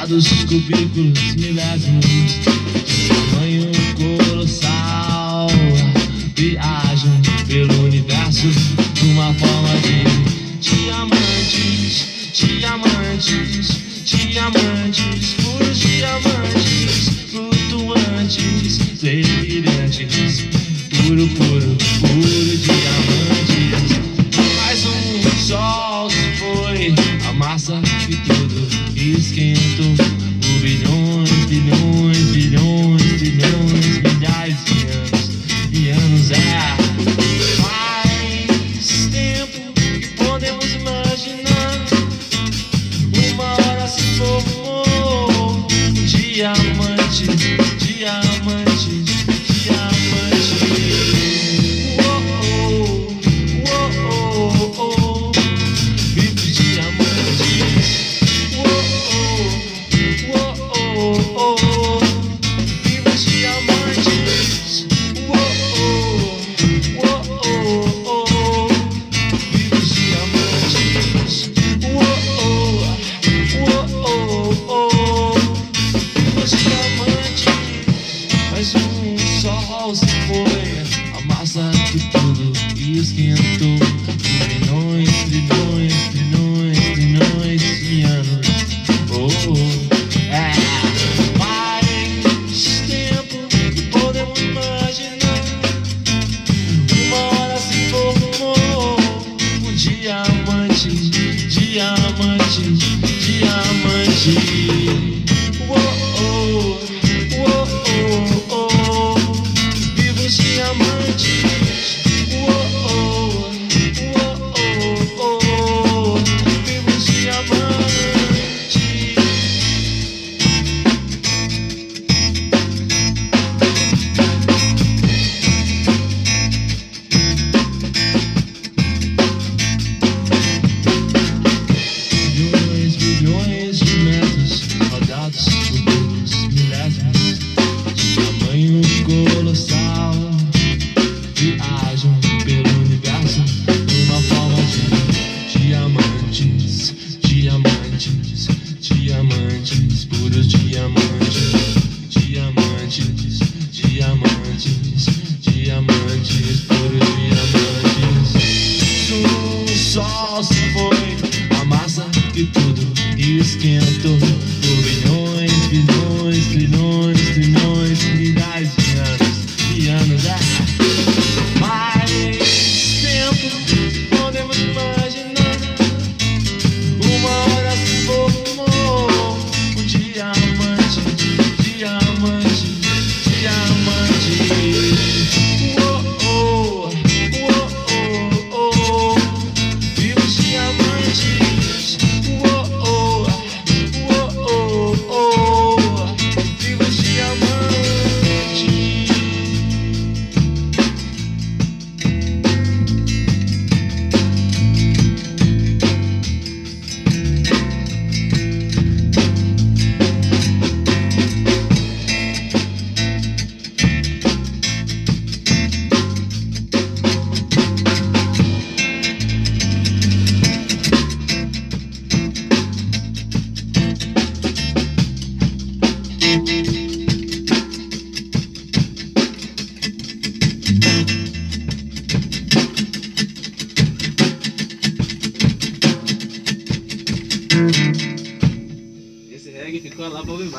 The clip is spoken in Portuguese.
Soldados, cubículos, milésimos, tamanho colossal, viajam pelo universo numa forma de diamantes, diamantes, diamantes, puros diamantes, flutuantes, brilhantes, puro, puro, puro diamantes. Mais um sol se foi, a massa de tudo esquentou por bilhões, bilhões, bilhões, bilhões, milhares de anos. É mais tempo que podemos imaginar. Uma hora se formou diamante, diamante, diamante. Oh, oh, oh, oh, vivos diamantes. Oh, oh, oh, oh, vivos diamantes. Oh, oh, oh, oh, vivos diamantes. Oh, oh, oh, vivos diamantes. Mais um sol se foi, a massa de tudo esquentou por milhões, trilhões, trilhões, trilhões de anos. É mais tempo que podemos imaginar. Uma hora se formou um diamante, diamante, diamante. Oh, oh, oh, oh, vivos diamantes. Oh, oh, oh, oh, vivos diamantes. Bilhões, bilhões de metros rodados por bilhões, milésimos, de tamanho colossal, viajam pelo universo numa forma de diamantes, diamantes, diamantes, puros diamantes, diamantes, diamantes, diamantes, puros diamantes. O sol se foi, a massa de tudo esquentou por bilhões, bilhões, trilhões, trilhões, milhares de anos. É mais tempo que podemos imaginar. Uma hora se formou um diamante, diamante, diamante. Oh, oh, oh, oh, oh, vivos diamantes. Oh, oh, oh, oh, oh, vivos diamantes. Esse reggae ficou lá pra ouvir.